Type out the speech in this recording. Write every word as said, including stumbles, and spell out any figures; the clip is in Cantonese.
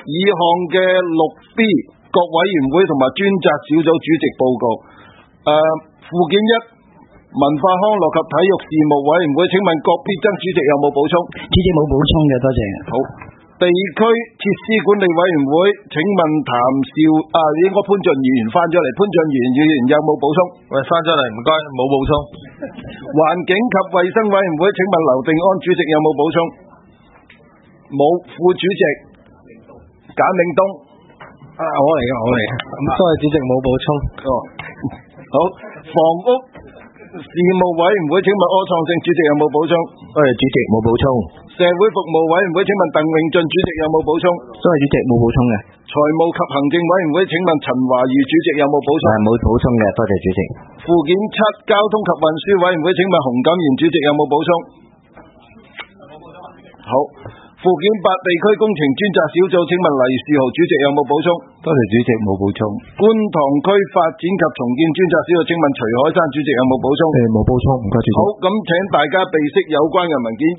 以項嘅六 B 各委員會同埋專責小組主席報告。誒、呃，附件一文化康樂及體育事務委員會，請問郭必爭主席有冇補充？ 主席冇補充嘅，多謝。 好。地區設施管理委員會，請問譚兆啊，應該潘俊議員翻咗嚟，潘俊議員有冇補充？ 喂，翻咗嚟，唔該，冇補充。 環境及衛生委員會，請問劉定安主席有冇補充？冇。副主席簡永東， 啊，我嚟嘅，我嚟嘅。多謝主席冇補充。 哦，好。房屋事務委員會，請問柯創盛主席有冇補充？ 多謝主席冇補充。 社會服務委員會，請問鄧永進主席有冇補充？ 多謝主席冇補充嘅。 財務及行政委員會，請問陳華瑜主席有冇補充？ 係冇補充嘅，多謝主席。 附件七交通及運輸委員會，請問洪錦賢主席有冇補充？好。附件八地區工程專責小組，請問黎士豪主席有冇補充？ 多謝主席冇補充。 觀塘區發展及重建專責小組，請問徐海山主席有冇補充？ 誒，冇補充，唔該主席。 好，咁請大家備悉有關嘅文件。